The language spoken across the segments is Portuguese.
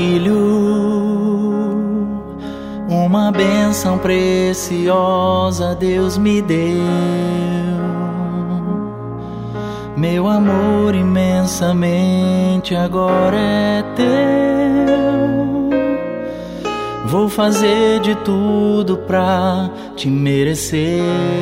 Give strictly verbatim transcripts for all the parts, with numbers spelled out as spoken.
filho, uma bênção preciosa Deus me deu. Meu amor imensamente agora é teu. Vou fazer de tudo pra te merecer.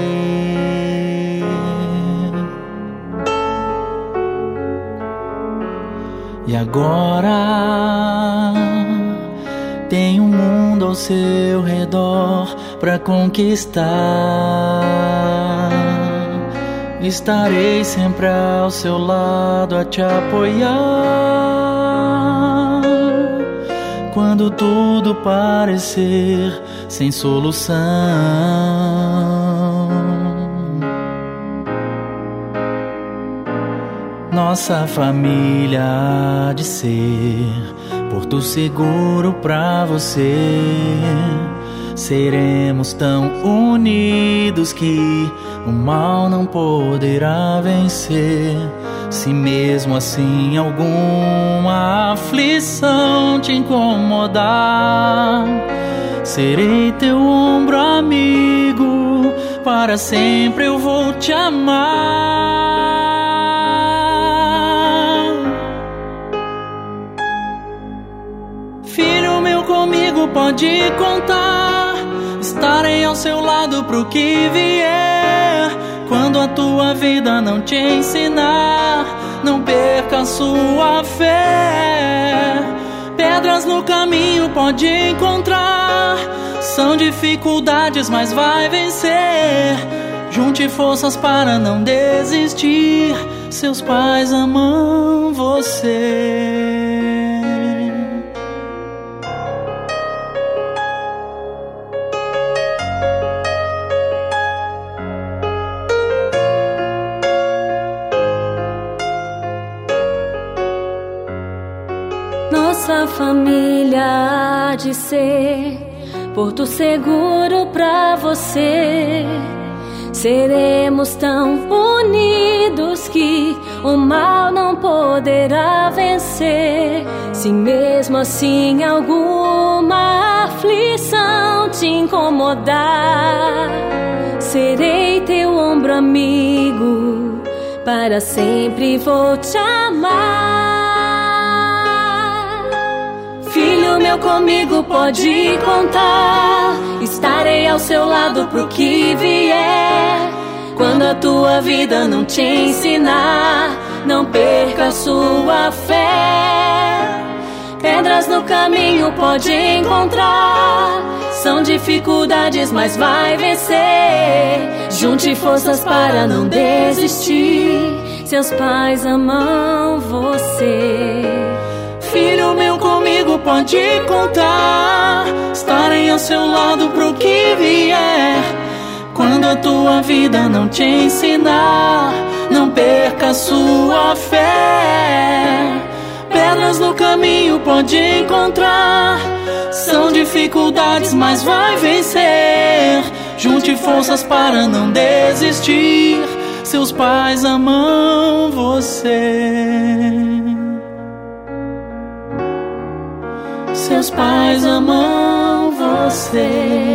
E agora tem um mundo ao seu redor pra conquistar. Estarei sempre ao seu lado a te apoiar. Quando tudo parecer sem solução, nossa família há de ser porto seguro pra você. Seremos tão unidos que o mal não poderá vencer. Se mesmo assim alguma aflição te incomodar, serei teu ombro amigo, para sempre eu vou te amar. Filho meu, comigo pode contar, estarei ao seu lado pro que vier. Quando a tua vida não te ensinar, não perca a sua fé. Pedras no caminho pode encontrar, são dificuldades, mas vai vencer. Junte forças para não desistir, seus pais amam você. Nossa família há de ser porto seguro pra você. Seremos tão unidos que o mal não poderá vencer. Se mesmo assim alguma aflição te incomodar, serei teu ombro amigo, para sempre vou te amar. Filho meu, comigo pode contar, estarei ao seu lado pro que vier. Quando a tua vida não te ensinar, não perca a sua fé. Pedras no caminho pode encontrar, são dificuldades, mas vai vencer. Junte forças para não desistir, seus pais amam você. Filho meu, comigo pode contar, estarei ao seu lado pro que vier. Quando a tua vida não te ensinar, não perca a sua fé. Pedras no caminho pode encontrar, são dificuldades, mas vai vencer. Junte forças para não desistir, seus pais amam você. Seus pais amam você.